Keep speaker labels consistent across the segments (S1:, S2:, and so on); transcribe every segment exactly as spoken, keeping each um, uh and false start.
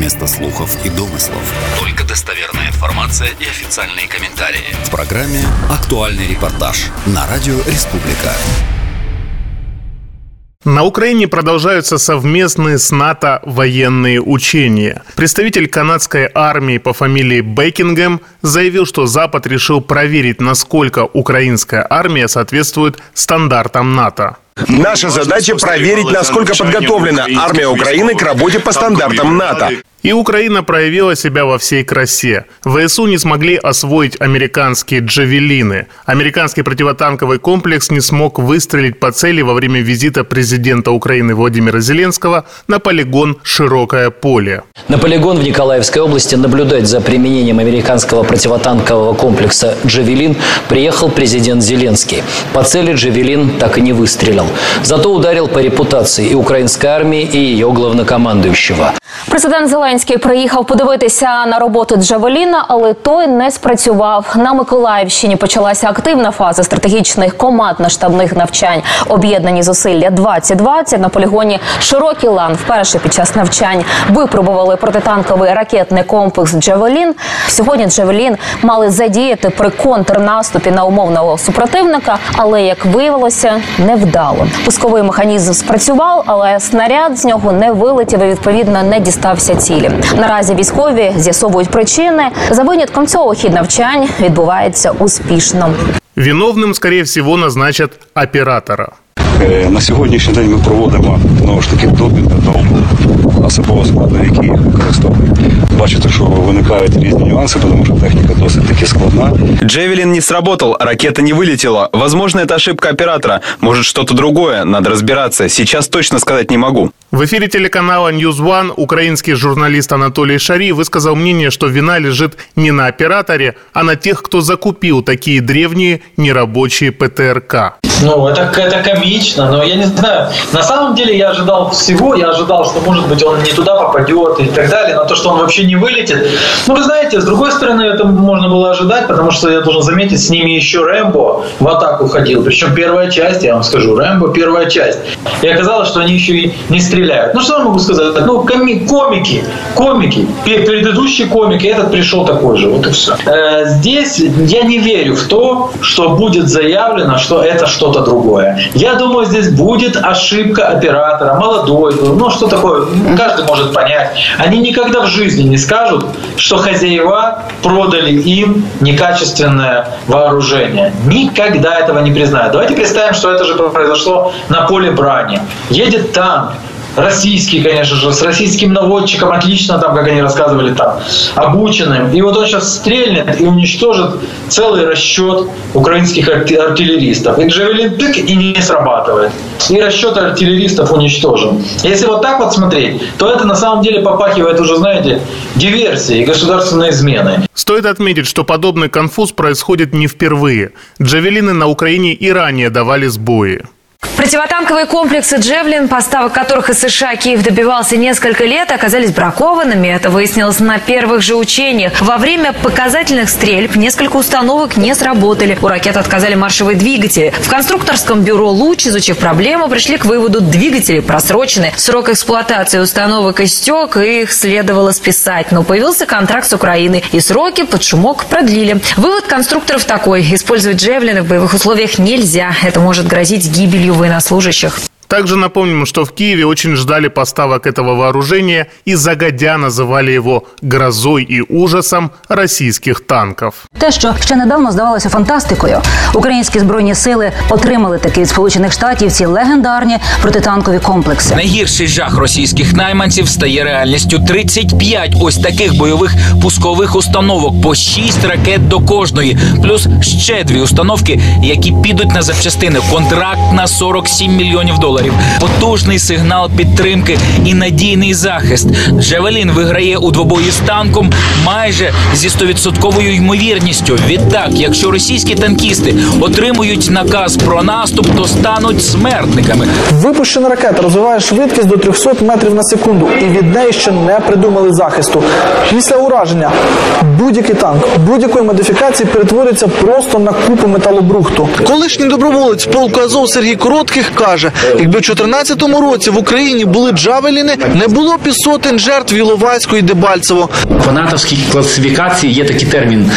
S1: место слухов и домыслов. Только достоверная информация и официальные комментарии. В программе «Актуальный репортаж» на радио «Республика».
S2: На Украине продолжаются совместные с НАТО военные учения. Представитель канадской армии по фамилии Бекингем заявил, что Запад решил проверить, насколько украинская армия соответствует стандартам НАТО.
S3: Наша задача проверить, насколько подготовлена армия Украины к работе по стандартам НАТО.
S2: И Украина проявила себя во всей красе. ВСУ не смогли освоить американские джавелины. Американский противотанковый комплекс не смог выстрелить по цели во время визита президента Украины Владимира Зеленского на полигон «Широкое поле».
S4: На полигон в Николаевской области наблюдать за применением американского противотанкового комплекса «Джавелин» приехал президент Зеленский. По цели «Джавелин» так и не выстрелил. Зато ударил по репутации и украинской армии, и ее главнокомандующего.
S5: Президент Зеленський приїхав подивитися на роботу Джавеліна, але той не спрацював. На Миколаївщині почалася активна фаза стратегічних командно-штабних навчань «Об'єднані зусилля двадцять двадцять». На полігоні «Широкий лан» вперше під час навчань випробували протитанковий ракетний комплекс «Джавелін». Сьогодні «Джавелін» мали задіяти при контрнаступі на умовного супротивника, але, як виявилося, невдало. Пусковий механізм спрацював, але снаряд з нього не вилетів і, відповідно, не дістався цілі. Наразі військові з'ясовують причини. За винятком цього хід навчань відбувається успішно.
S2: Виновним, скоріше всього, назначать оператора.
S6: На сьогоднішній день ми проводимо, знову ж таки, допит до особового складу, який їх використовує. Бачите, що виникають різні нюанси, тому що техніка досить таки складна.
S7: Джавелин не сработал, ракета не вылетела. Возможно, это ошибка оператора. Может, что-то другое. Надо разбираться. Сейчас точно сказать не могу.
S2: В эфире телеканала Ньюз Ван украинский журналист Анатолий Шари высказал мнение, что вина лежит не на операторе, а на тех, кто закупил такие древние нерабочие ПТРК.
S8: Ну, это, это комично, но я не знаю. На самом деле я ожидал всего, я ожидал, что, может быть, он не туда попадет и так далее, но то, что он вообще не вылетит. Ну, вы знаете, с другой стороны, это можно было ожидать, потому что, я должен заметить, с ними еще Рэмбо в атаку ходил. Причем первая часть, я вам скажу, Рэмбо первая часть. И оказалось, что они еще и не стреляют. Ну, что я могу сказать? Ну, коми- комики, комики, предыдущий комик, и этот пришел такой же, вот и все. Э, здесь я не верю в то, что будет заявлено, что это что что-то другое. Я думаю, здесь будет ошибка оператора, молодой, ну что такое, каждый может понять. Они никогда в жизни не скажут, что хозяева продали им некачественное вооружение. Никогда этого не признают. Давайте представим, что это же произошло на поле брани. Едет танк. Российский, конечно же, с российским наводчиком, отлично там, как они рассказывали, там, обученным. И вот он сейчас стрельнет и уничтожит целый расчет украинских артиллеристов. И Джавелин тык и не срабатывает. И расчет артиллеристов уничтожен. Если вот так вот смотреть, то это на самом деле попахивает уже, знаете, диверсией и государственной изменой.
S2: Стоит отметить, что подобный конфуз происходит не впервые. Джавелины на Украине и ранее давали сбои.
S9: Противотанковые комплексы «Джавелин», поставок которых из США Киев добивался несколько лет, оказались бракованными. Это выяснилось на первых же учениях. Во время показательных стрельб несколько установок не сработали. У ракет отказали маршевые двигатели. В конструкторском бюро «Луч», изучив проблему, пришли к выводу: двигатели просрочены. Срок эксплуатации установок истек, и их следовало списать. Но появился контракт с Украиной, и сроки под шумок продлили. Вывод конструкторов такой: использовать «Джавелины» в боевых условиях нельзя. Это может грозить гибелью военнослужащих.
S2: Также напомним, что в Киеве очень ждали поставок этого вооружения и загодя називали його грозой і ужасом російських танків.
S10: Те, що ще недавно здавалося фантастикою, українські збройні сили отримали таки від Сполучених Штатів ці легендарні протитанкові комплекси.
S11: Найгірший жах російських найманців стає реальністю. тридцять п'ять ось таких бойових пускових установок, по шість ракет до кожної, плюс ще дві установки, які підуть на запчастини. Контракт на сорок сім мільйонів доларів. Потужний сигнал підтримки і надійний захист. «Джавелін» виграє у двобої з танком майже зі стовідсотковою ймовірністю. Відтак, якщо російські танкісти отримують наказ про наступ, то стануть смертниками.
S12: Випущена ракета розвиває швидкість до триста метрів на секунду, і від неї ще не придумали захисту. Після ураження будь-який танк будь-якої модифікації перетворюється просто на купу металобрухту. Колишній доброволець полку Азов Сергій Коротких каже, Якби в чотирнадцятому році в Україні були джавеліни, не було б і сотень жертв в Іловайську і Дебальцево.
S13: В натовській класифікації є такий термін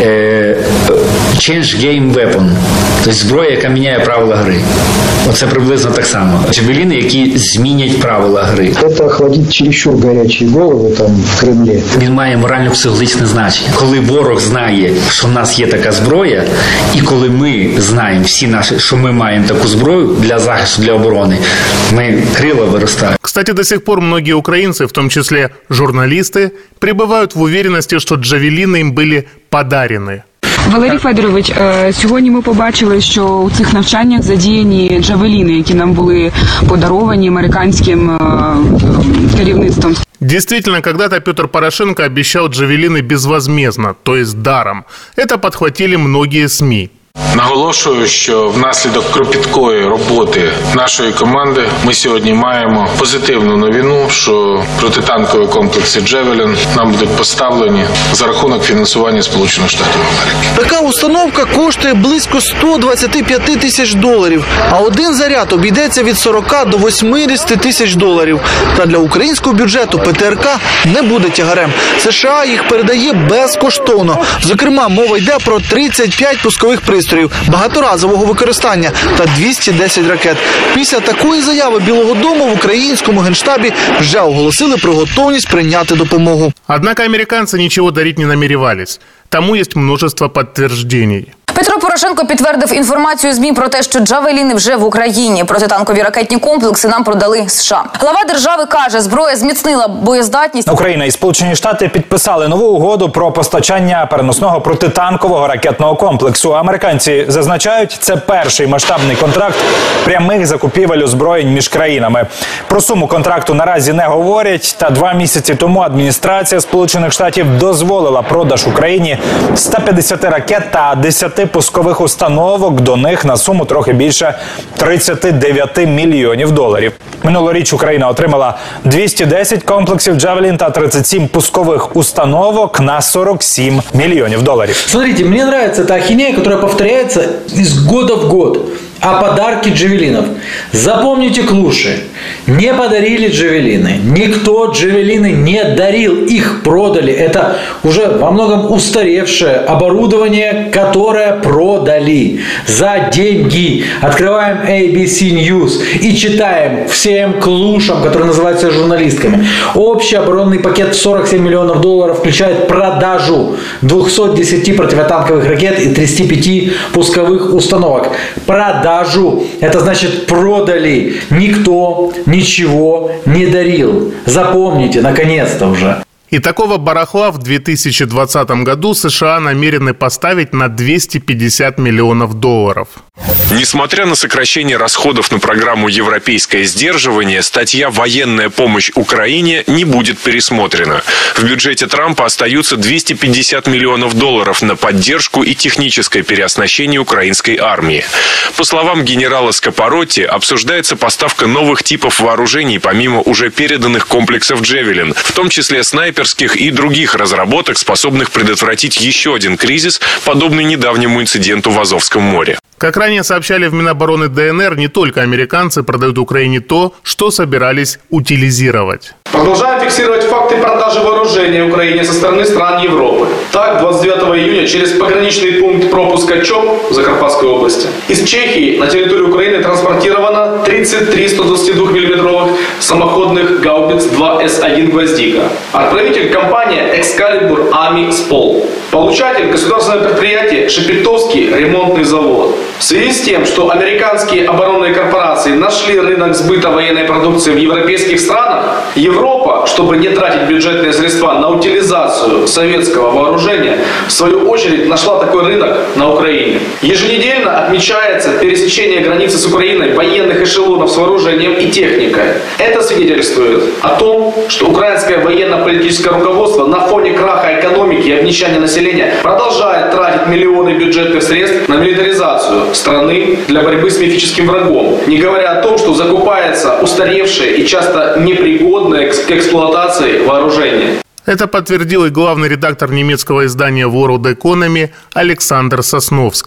S13: е, «change game weapon», тобто зброя, яка міняє правила гри. Оце приблизно так само. Джавеліни, які змінять правила гри.
S14: Це охладить чересчур гарячі голови там в Кремлі.
S13: Він має морально-психологічне значення. Коли ворог знає, що в нас є така зброя, і коли ми знаємо всі наші, що ми маємо таку зброю для захисту, для оборони, мы крыло вырастают.
S2: Кстати, до сих пор многие украинцы, в том числе журналисты, пребывают в уверенности, что джавелины им были подарены.
S15: Валерій Федорович, сьогодні ми побачили, що у цих навчаннях задіяні джавеліни, які нам були подаровані американським керівництвом.
S2: Действительно, когда-то Петр Порошенко обещал джавелины безвозмездно, то есть даром. Это подхватили многие СМИ.
S16: Наголошую, що внаслідок кропіткої роботи нашої команди ми сьогодні маємо позитивну новину, що протитанкові комплекси «Джевелін» нам будуть поставлені за рахунок фінансування Сполучених Штатів Америки.
S12: Така установка коштує близько сто двадцять п'ять тисяч доларів, а один заряд обійдеться від сорока до восьмидесяти тисяч доларів. Та для українського бюджету ПТРК не буде тягарем. США їх передає безкоштовно. Зокрема, мова йде про тридцять п'ять пускових пристроїв багаторазового використання та двісті десять ракет. Після такої заяви Білого дому в українському генштабі вже оголосили про готовність прийняти допомогу.
S2: Однако американцы ничего дарить не намеревались. Тому есть множество подтверждений.
S17: Петро Порошенко підтвердив інформацію ЗМІ про те, що джавеліни вже в Україні. Протитанкові ракетні комплекси нам продали США. Глава держави каже, зброя зміцнила боєздатність.
S18: Україна і Сполучені Штати підписали нову угоду про постачання переносного протитанкового ракетного комплексу. Американці зазначають, це перший масштабний контракт прямих закупівель озброєнь між країнами. Про суму контракту наразі не говорять, та два місяці тому адміністрація Сполучених Штатів дозволила продаж Україні ста п'ятдесяти ракет та десяти пускових установок, до них на суму трохи більше тридцяти дев'яти мільйонів доларів. Минулоріч Україна отримала двісті десять комплексів «Джавелін» та тридцять сім пускових установок на сорок сім мільйонів доларів.
S8: Смотрите, мне нравится эта ахинея, которая повторяется из года в год. О подарке джавелинов. Запомните клуши. Не подарили джавелины. Никто джавелины не дарил. Их продали. Это уже во многом устаревшее оборудование, которое продали за деньги. Открываем эй би си News и читаем всем клушам, которые называются журналистками. Общий оборонный пакет в сорок семь миллионов долларов включает продажу двухсот десяти противотанковых ракет и тридцати пяти пусковых установок. Продажу. Это значит, продали. Никто ничего не дарил. Запомните, наконец-то уже.
S2: И такого барахла в две тысячи двадцатом году США намерены поставить на двести пятьдесят миллионов долларов.
S19: Несмотря на сокращение расходов на программу «Европейское сдерживание», статья «Военная помощь Украине» не будет пересмотрена. В бюджете Трампа остаются двести пятьдесят миллионов долларов на поддержку и техническое переоснащение украинской армии. По словам генерала Скапаротти, обсуждается поставка новых типов вооружений помимо уже переданных комплексов «Джевелин», в том числе снайперских и других разработок, способных предотвратить еще один кризис, подобный недавнему инциденту в Азовском море.
S2: Как ранее сообщали в Минобороны ДНР, не только американцы продают Украине то, что собирались утилизировать.
S20: Продолжаем фиксировать факты продажи вооружения Украине со стороны стран Европы. Так, двадцать девятого июня через пограничный пункт пропуска ЧОП в Закарпатской области из Чехии на территорию Украины транспортировано тридцать три сто двадцатидвухмиллиметровых самоходных гаубиц два эс один «Гвоздика». Отправитель компания «Экскалибур Ами Спол». Получатель государственное предприятие «Шепетовский ремонтный завод». В связи с тем, что американские оборонные корпорации нашли рынок сбыта военной продукции в европейских странах, Европа, чтобы не тратить бюджетные средства на утилизацию советского вооружения, в свою очередь нашла такой рынок на Украине. Еженедельно отмечается пересечение границы с Украиной военных эшелонов с вооружением и техникой. Это свидетельствует о том, что украинское военно-политическое руководство на фоне краха экономики и обнищания населения продолжает тратить миллионы бюджетных средств на милитаризацию страны для борьбы с мифическим врагом, не говоря о том, что закупается устаревшее и часто непригодное к эксплуатации вооружение.
S2: Это подтвердил и главный редактор немецкого издания World Economy Александр Сосновский.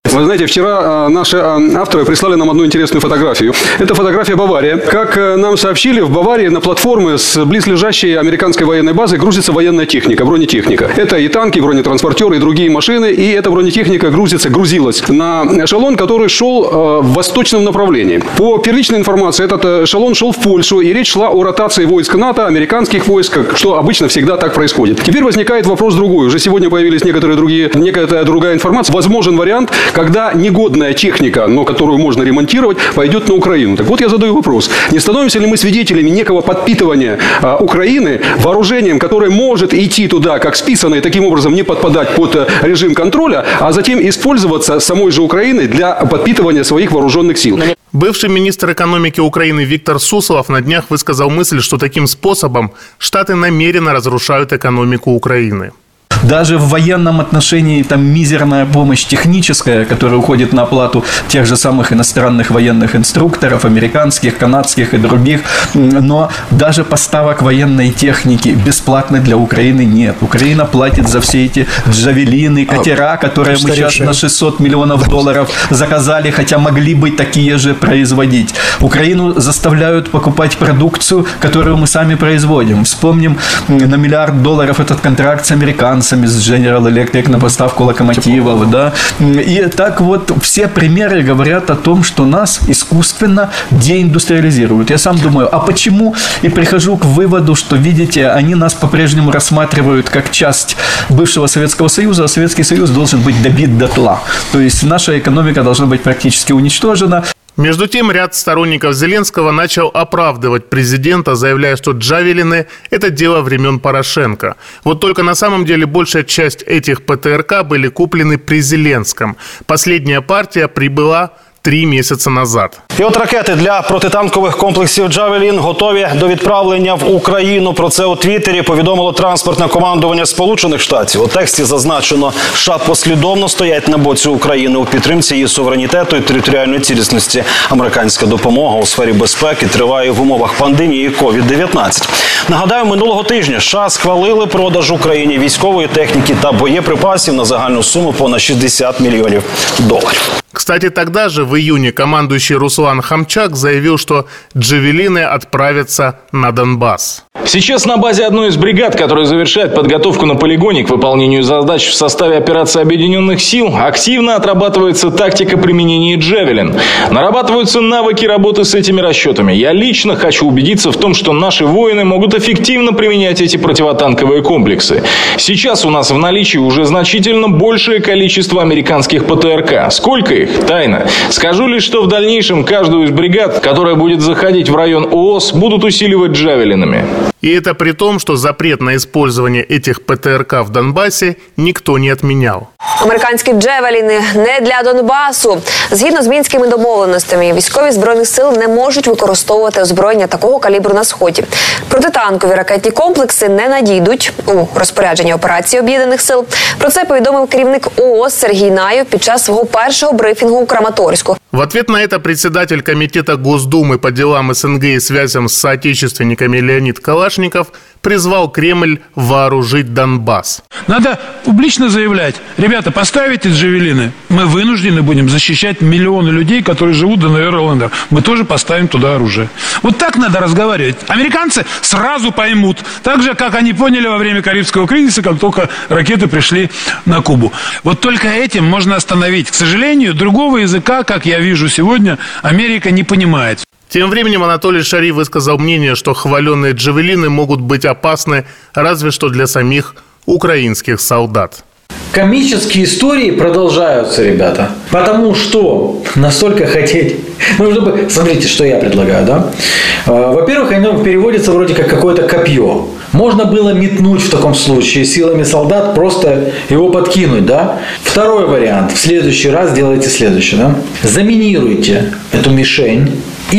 S21: Вы знаете, вчера наши авторы прислали нам одну интересную фотографию. Это фотография Баварии. Как нам сообщили, в Баварии на платформы с близлежащей американской военной базы грузится военная техника, бронетехника. Это и танки, и бронетранспортеры, и другие машины. И эта бронетехника грузится, грузилась на эшелон, который шел в восточном направлении. По первичной информации, этот эшелон шел в Польшу, и речь шла о ротации войск НАТО, американских войск, что обычно всегда так происходит. Теперь возникает вопрос другой. Уже сегодня появились некоторые другие, некая другая информация. Возможен вариант, когда негодная техника, но которую можно ремонтировать, пойдет на Украину. Так вот, я задаю вопрос. Не становимся ли мы свидетелями некого подпитывания а, Украины вооружением, которое может идти туда, как списано, и таким образом не подпадать под режим контроля, а затем использоваться самой же Украиной для подпитывания своих вооруженных сил?
S2: Бывший министр экономики Украины Виктор Суслов на днях высказал мысль, что таким способом Штаты намеренно разрушают экономику Украины.
S22: Даже в военном отношении там мизерная помощь техническая, которая уходит на оплату тех же самых иностранных военных инструкторов, американских, канадских и других. Но даже поставок военной техники бесплатной для Украины нет. Украина платит за все эти джавелины, катера, которые мы сейчас на шестьсот миллионов долларов заказали, хотя могли бы такие же производить. Украину заставляют покупать продукцию, которую мы сами производим. Вспомним на миллиард долларов этот контракт с американцами, с General Electric на поставку локомотивов, да. И так вот все примеры говорят о том, что нас искусственно деиндустриализируют. Я сам думаю, а почему? И прихожу к выводу, что, видите, они нас по-прежнему рассматривают как часть бывшего Советского Союза, а Советский Союз должен быть добит дотла. То есть наша экономика должна быть практически уничтожена.
S2: Между тем, ряд сторонников Зеленского начал оправдывать президента, заявляя, что джавелины – это дело времен Порошенко. Вот только на самом деле большая часть этих ПТРК были куплены при Зеленском. Последняя партия прибыла три місяці назад.
S23: І от ракети для протитанкових комплексів «Джавелін» готові до відправлення в Україну. Про це у Твіттері повідомило транспортне командування Сполучених Штатів. У тексті зазначено, США послідовно стоять на боці України у підтримці її суверенітету і територіальної цілісності. Американська допомога у сфері безпеки триває в умовах пандемії ковід дев'ятнадцять. Нагадаю, минулого тижня США схвалили продаж Україні військової техніки та боєприпасів на загальну суму понад шістдесят мільйонів доларів.
S2: Кстати, тогда же, в июне, командующий Руслан Хамчак заявил, что джавелины отправятся на Донбасс.
S24: Сейчас на базе одной из бригад, которая завершает подготовку на полигоне к выполнению задач в составе операции Объединенных сил, активно отрабатывается тактика применения «Джавелин». Нарабатываются навыки работы с этими расчетами. Я лично хочу убедиться в том, что наши воины могут эффективно применять эти противотанковые комплексы. Сейчас у нас в наличии уже значительно большее количество американских ПТРК. Сколько их? Тайна. Скажу лишь, что в дальнейшем каждую из бригад, которая будет заходить в район ООС, будут усиливать джавелинами.
S2: И это при том, что запрет на использование этих ПТРК в Донбасі ніхто не відміняв.
S25: Американські джавеліни не для Донбасу. Згідно з мінськими домовленостями, військові Збройних сил не можуть використовувати озброєння такого калібру на Сході. Протитанкові ракетні комплекси не надійдуть у розпорядження операції Об'єднаних сил. Про це повідомив керівник ООС Сергій Наєв під час свого першого брифінгу у Краматорську.
S2: В ответ на это председатель комитета Госдумы по делам СНГ и связям с соотечественниками Леонид Калашников призвал Кремль вооружить Донбасс.
S26: Надо публично заявлять: ребята, поставите джавелины, мы вынуждены будем защищать миллионы людей, которые живут до Нойер-Лендер. Мы тоже поставим туда оружие. Вот так надо разговаривать. Американцы сразу поймут. Так же, как они поняли во время Карибского кризиса, как только ракеты пришли на Кубу. Вот только этим можно остановить. К сожалению, другого языка, как я вижу сегодня, Америка не понимает.
S2: Тем временем Анатолий Шарий высказал мнение, что хваленные джавелины могут быть опасны разве что для самих украинских солдат.
S27: Комические истории продолжаются, ребята. Потому что настолько хотеть... Ну, чтобы... Смотрите, что я предлагаю, да? Во-первых, оно переводится вроде как какое-то копье. Можно было метнуть в таком случае силами солдат, просто его подкинуть, да? Второй вариант. В следующий раз делайте следующее, да? Заминируйте эту мишень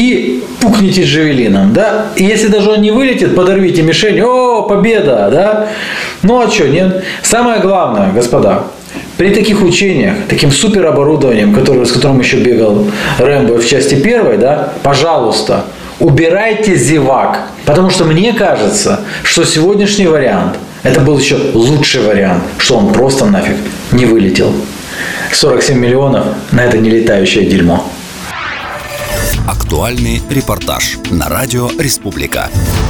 S27: и пукните джавелином, да? И если даже он не вылетит, подорвите мишень. О, победа, да? Ну, а что, нет? Самое главное, господа, при таких учениях, таким супероборудованием, который, с которым еще бегал Рэмбо в части первой, да, пожалуйста, убирайте зевак. Потому что мне кажется, что сегодняшний вариант, это был еще лучший вариант, что он просто нафиг не вылетел. сорок семь миллионов на это нелетающее дерьмо.
S1: Актуальный репортаж на радио «Республика».